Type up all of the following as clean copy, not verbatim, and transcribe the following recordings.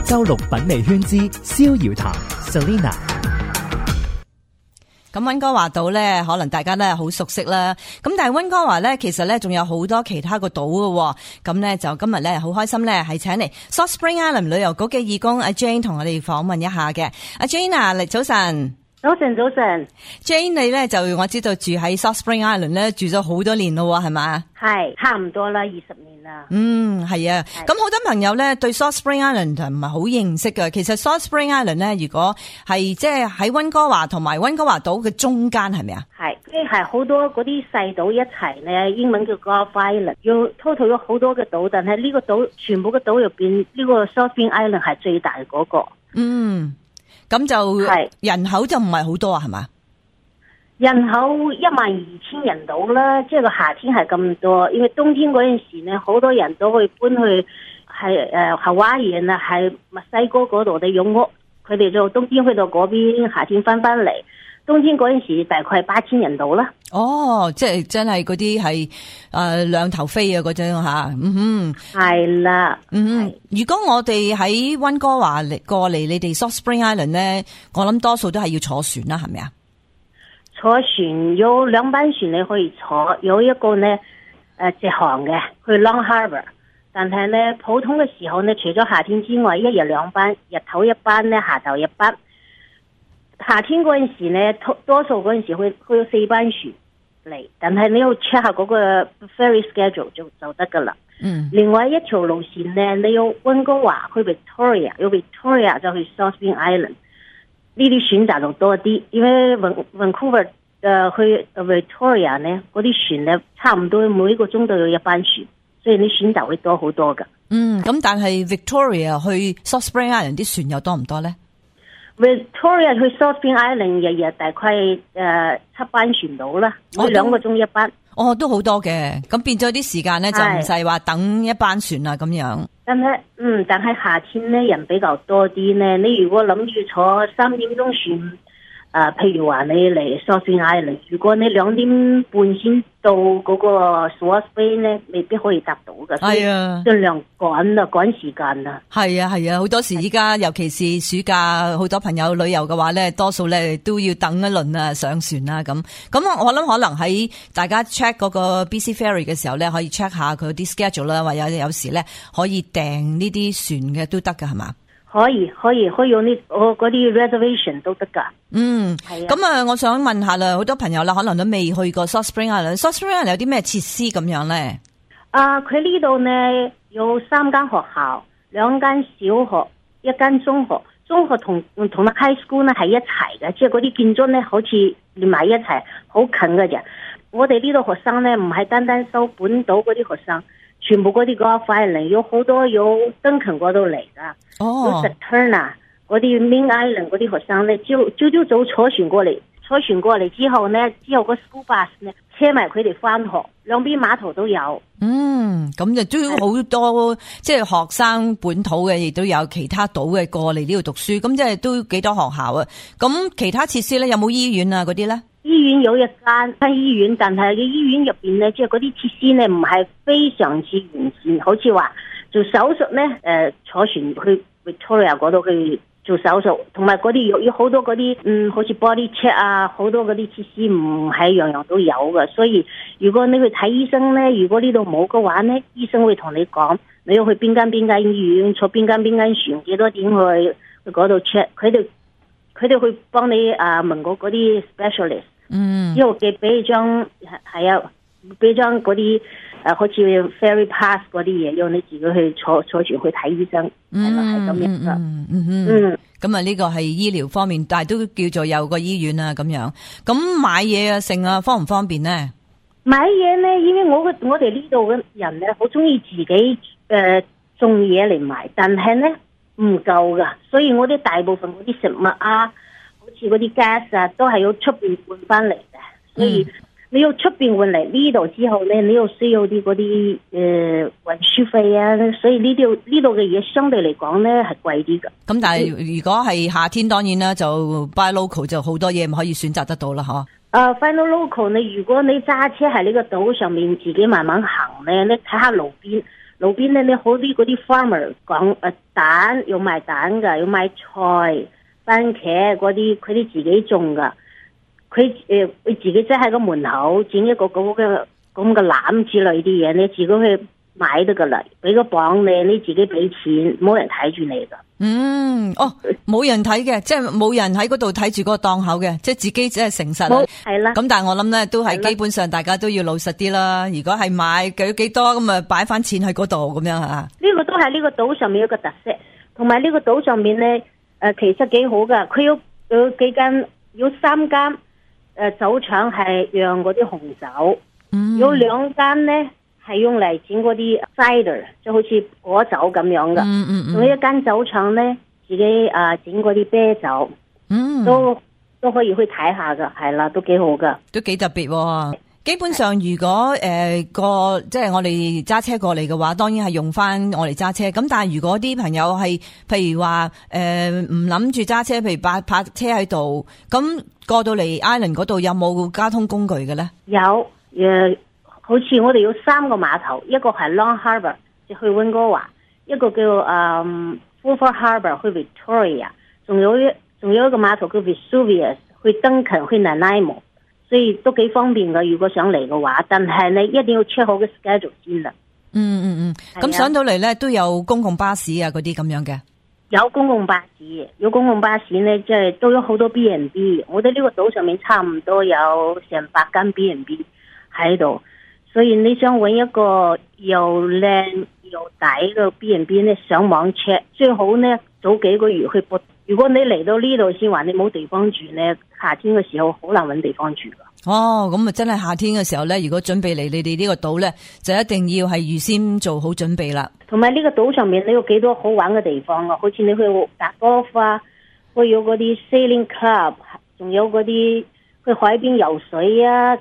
周六品味圈之逍遙談 Selina。 咁溫哥華島咧，可能大家咧好熟悉啦。咁但係溫哥華咧，其實咧仲有好多其他個島嘅。咁咧就今日咧好開心咧，係請嚟 Salt Spring Island 旅遊局嘅義工阿 Jane 同我哋訪問一下嘅。阿 Jane 啊，嚟早晨。 早晨 Jane 你咧就我知道住喺 Salt Spring Island 咧住咗好多年咯，係咪？ 係差唔多啦，20年啦。 係啊。咁好多朋友咧對 Salt Spring Island 唔係好認識㗎。其實 Salt Spring Island 咧，如果係即係喺溫哥華同埋溫哥華島嘅中間，係咪啊？ 係，即係好多嗰啲細島一齊咧，英文叫 Gulf Island， 要 total 咗好多嘅島，但係呢個島全部嘅島入邊，呢個 Salt Spring Island 係最大嗰個。 咁就人口就唔係好多啊，係嘛？ 人口12000人到啦，即係個夏天係咁多，因為冬天嗰陣時咧，好多人都會搬去係夏威夷啊，係墨西哥嗰度嘅用屋，佢哋就冬天去到嗰邊，夏天翻嚟。冬天嗰陣時大概係8000人到啦。 哦，即係真係嗰啲係兩頭飛啊嗰種吓， 係啦， 如果我哋喺溫哥華過嚟你哋 Salt Spring Island 咧，我諗多數都係要坐船啦，係咪啊？ 坐船有兩班船你可以坐，有一個呢直航嘅去 Long Harbour， 但係呢普通嘅時候呢，除咗夏天之外，一日兩班，日頭一班呢，下晝一班。夏天嗰陣時呢，多數嗰陣時會有4班船嚟，但係你要 check 下嗰個 ferry schedule 就得噶啦。另外一條路線呢，你要溫哥華去 Victoria， 要 Victoria 就去 Salt Spring Island， 呢啲選擇就多啲，因為 Vancouver 去 Victoria 呢，嗰啲船呢差唔多每個鐘都有一班船，所以你選擇會多好多噶。 咁但係 Victoria 去 Salt Spring Island 啲船又多唔多呢？ Victoria 去 Salt Spring Island 日日大概7班船到啦，每2個鐘一班。 都好多嘅，咁變咗啲時間咧就唔使話等一班船啊咁樣。 但係夏天咧人比較多啲咧，你如果諗住坐3點鐘船。譬如話你嚟 Salt Spring Island， 如果你2點半先到嗰個 Salt Spring 咧，未必可以搭到嘅。係啊，盡量趕時間啦。係啊，好多時依家尤其是暑假，好多朋友旅遊嘅話咧，多數咧都要等一輪啊，上船啊咁。咁我諗可能喺大家 check 嗰個 BC Ferry 嘅時候咧，可以 check 下佢啲 schedule 啦，或者有時咧可以訂呢啲船嘅都得噶，係嘛？ 可以用嗰啲 reservation 都得噶。係啊。 咁我想問下啦，好多朋友啦，可能都未去過 Salt Spring Island。Salt Spring Island 有啲咩設施咁樣咧？ 佢呢度呢有3間學校，2間小學，1間中學。中學同埋 high school 呢係一齊嘅，即係嗰啲建築呢好似連埋一齊，好近嘅啫。我哋呢度學生呢唔係單單收本島嗰啲學生。全部嗰啲 Gulf Island 有好多有登勤嗰度嚟噶，有 Saturna 嗰啲 Main Island 嗰啲學生咧，朝早坐船過嚟之後咧，個 school bus 咧車埋佢哋翻學，兩邊碼頭都有。 咁就都好多，即係學生本土嘅，亦都有其他島嘅過嚟呢度讀書，咁即係都幾多學校啊。咁其他設施咧，有冇醫院啊嗰啲咧？ 醫院有一間醫院，但係嘅醫院入邊咧，即係嗰啲設施咧唔係非常之完善，好似話做手術咧，坐船去 Victoria 嗰度去做手術，同埋嗰啲有好多嗰啲好似 body check 啊，好多嗰啲設施唔係樣樣都有嘅，所以如果你去睇醫生咧，如果呢度冇嘅話咧，醫生會同你講你要去邊間醫院，坐邊間船，幾多點去嗰度 check， 佢哋會幫你問過嗰啲 specialist。之後嘅俾張嗰啲好似 ferry pass 嗰啲嘢，要你自己去坐船去睇醫生，係咁樣噶。 咁呢個係醫療方面，但係都叫做有個醫院啊咁樣。咁買嘢啊剩啊方唔方便呢？ 買嘢呢，因為我哋呢度嘅人咧，好中意自己種嘢嚟買，但係呢唔夠噶，所以我哋大部分嗰啲食物啊。好似嗰啲 gas 啊，都係要出邊換翻嚟嘅，所以你要出邊換嚟呢度之後咧，你又需要啲嗰啲運輸費啊，所以呢度嘅嘢相對嚟講咧係貴啲噶。咁但係如果係夏天，當然啦，就 buy local 就好多嘢唔可以選擇得到啦，嗬。 Final local 你如果你揸車喺呢個島上面自己慢慢行咧，你睇下路路邊咧，你好啲嗰啲 farmer 講蛋要賣蛋噶，要賣菜、番茄嗰啲，佢哋自己種噶。佢自己即喺個門口整一個咁嘅籃之類啲嘢，你自己去買得噶啦，俾個磅你自己俾錢，冇人睇住你噶。 冇人睇嘅，即係冇人喺嗰度睇住嗰個檔口嘅，即係自己只係誠實。 係啦。 咁但係我諗咧，都係基本上大家都要老實啲啦。如果係買幾多咁啊，擺翻錢喺嗰度咁樣吓。呢個都係呢個島上面一個特色，同埋呢個島上面咧，其實幾好噶。佢有幾間，有3間酒廠係釀嗰啲紅酒，有2間咧係用嚟整嗰啲 cider， 就好似果酒咁樣噶。仲有一間酒廠咧，自己整嗰啲啤酒，都可以去睇下噶，係啦，都幾好噶，都幾特別。基本上如果即係我哋揸車過嚟嘅話，當然係用翻我哋揸車。咁但係如果啲朋友係譬如話唔諗住揸車，譬如泊車喺度，咁過到嚟 Island 嗰度有冇交通工具嘅咧？有，好似我哋有3個碼頭，一個係 Long Harbour 就去溫哥華，一個叫Fulford Harbour 去 Victoria， 仲有一個碼頭叫 Vesuvius 去 Duncan 去 Nanaimo。所以都幾方便噶，如果想嚟嘅話，但係你一定要 check 好嘅 schedule 先啦。咁上到嚟咧都有公共巴士啊，嗰啲咁樣嘅。有公共巴士咧，即係都有好多 B&B。我哋呢個島上面差唔多有成100間 B&B 喺度，所以你想搵一個又靚又抵嘅 B&B 咧，上網 check 最好呢早幾個月去 book。如果你嚟到呢度先話你冇地方住呢，夏天嘅時候好難搵地方住噶。咁啊真係夏天嘅時候呢，如果準備嚟你哋呢個島呢，就一定要係預先做好準備啦。同埋呢個島上面你有幾多好玩嘅地方啊？好似你去打 golf 啊，會有嗰啲 sailing club， 仲有嗰啲去海邊游水啊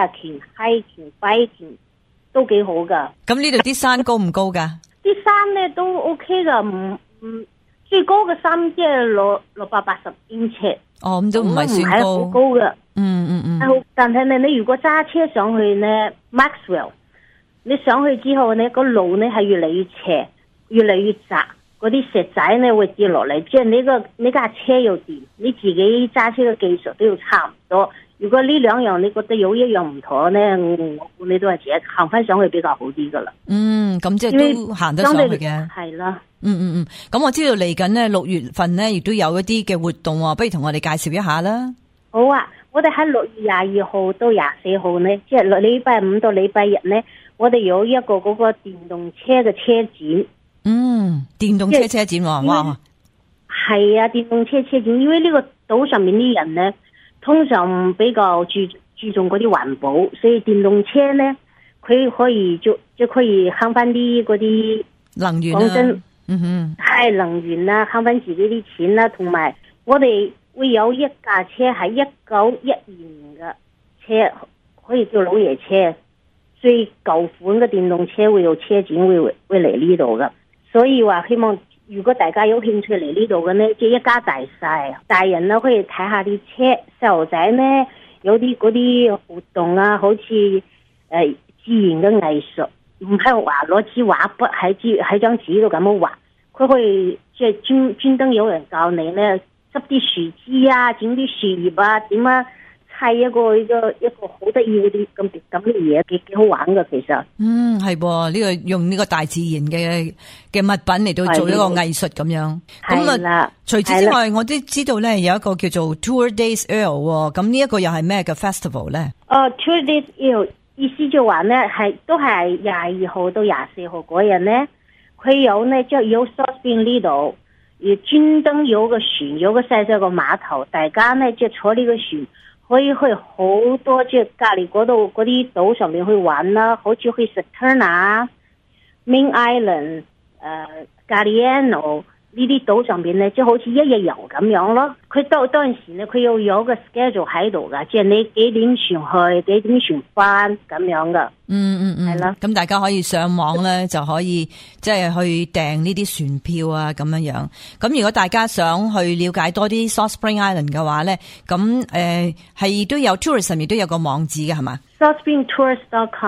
kayaking、hiking、biking 都幾好噶。咁呢度啲山高唔高噶？啲山呢都 OK 噶，最高嘅山即係680英尺。咁都唔係算高，唔係好高嘅。但係呢，你如果揸車上去呢 Maxwell， 你上去之後呢，個路呢係越嚟越斜，越嚟越窄，嗰啲石仔呢會跌落嚟，即係你架車又掂，你自己揸車嘅技術都要差唔多。如果呢2樣你覺得有一樣唔妥呢，我估你都係自己行翻上去比較好啲噶啦。咁即係都行得上去嘅。係啦。咁我知道嚟緊呢6月份呢亦都有一啲嘅活動，不如同我哋介紹一下啦。好啊，我哋喺6月22號到24號呢，即係禮拜5到禮拜日呢，我哋有一個嗰個電動車嘅車展。電動車展哇！係啊，電動車展，因為呢個島上面啲人呢，通常比較注重嗰啲環保，所以電動車呢，佢可以就可以慳翻啲嗰啲能源。講真，係能源啦，慳翻自己啲錢啦，同埋我哋會有一架車係1912年嘅車，可以叫老爺車，最舊款嘅電動車會有車展會嚟呢度噶，所以話希望如果大家有興趣嚟呢度嘅呢，即係一家大細，大人呢可以睇下啲車，細路仔呢有啲嗰啲活動啊，好似自然嘅藝術，唔係話攞支畫筆喺張紙度咁樣畫，佢可以即係專登有人教你呢，執啲樹枝啊，整啲樹葉啊，點樣砌一個好得意嗰啲咁嘅嘢，幾好玩噶其實。係噃，呢個用呢個大自然嘅物品嚟到做一個藝術咁樣。咁啊，除此之外，我都知道咧有一個叫做 Tour Days Earl， 咁呢一個又係咩嘅 festival 咧？Tour Days Earl 意思就話咧都係22號到24號嗰日咧，佢有咧即係有 South Spring 呢度，而專登有個船，有個細細個碼頭，大家咧即係坐呢個船。可以去好多即係隔籬嗰度嗰啲島上面去玩啦，好似去 Saturna、Main Island、Galiano 呢啲島上邊咧，即係好似一日遊咁樣咯。佢當陣時咧，佢要有個 schedule 喺度噶，即係你幾點船去，幾點船翻咁樣噶。係啦。咁大家可以上網咧，就可以即係去訂呢啲船票啊，咁樣樣。咁如果大家想去了解多啲 South Spring Island 嘅話咧，咁係都有 tourism 亦都有個網址嘅係嘛？SouthSpringTours.com。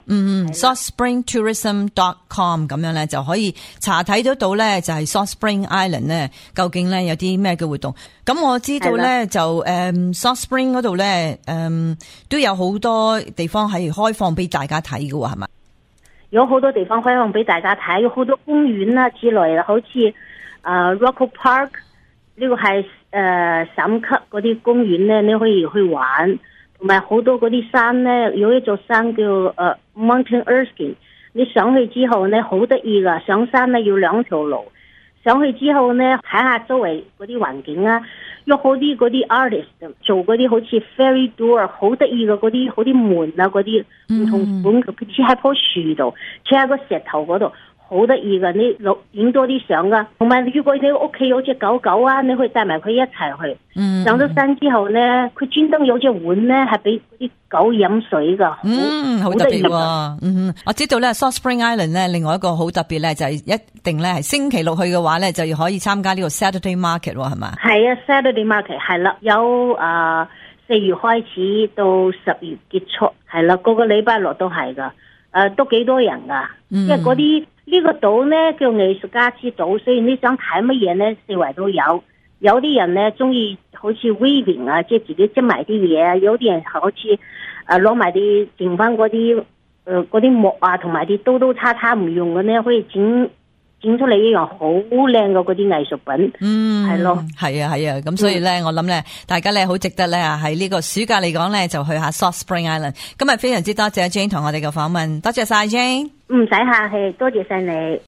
saltspringtourism.com 咁樣咧就可以查睇得到咧，就係 Salt Spring Island 咧究竟咧有啲咩嘅活動。咁我知道咧就Salt Spring 嗰度咧都有好多地方係開放俾大家睇嘅喎，係咪？ 有好多地方開放俾大家睇，有好多公園啦之類啦，好似Rocco Park 呢個係3級嗰啲公園咧，你可以去玩。同埋好多嗰啲山咧，有一座山叫Mountain Erskine， 你上去之後咧好得意噶，上山咧要2條路，上去之後咧睇下周圍嗰啲環境啊，有好啲嗰啲 artist 做嗰啲好似 fairy door 好得意嘅嗰啲好啲門啊，嗰啲唔同本佢黐喺棵樹度，黐喺個石頭嗰度。好得意噶，你影多啲相噶。同埋如果你屋企有隻狗狗啊，你可以帶埋佢一齊去。上咗山之後咧，佢專登有隻碗咧，係俾啲狗飲水噶。 好特別喎。我知道咧 Salt Spring Island 咧，另外一個好特別咧，就係一定咧係星期六去嘅話咧，就要可以參加呢個 Saturday Market 係嘛？係啊 ，Saturday Market 係啦，有4月開始到10月結束，係啦，個禮拜六都係噶。都幾多人噶，因為嗰啲。呢個島咧叫藝術家之島，所以你想睇乜嘢咧，四圍都有。有啲人咧中意好似 weaving 啊，即係自己織埋啲嘢啊。有啲人好似攞埋啲剩翻嗰啲木啊，同埋啲刀叉叉唔用嘅咧，可以整出嚟一樣好靚嘅嗰啲藝術品。係咯， 係啊。咁所以咧，我諗咧，大家咧好值得咧喺呢個暑假嚟講咧，就去下 Salt Spring Island。今日非常之多謝 Jane 同我哋嘅訪問，多謝晒 Jane。 唔使客氣，多謝晒你。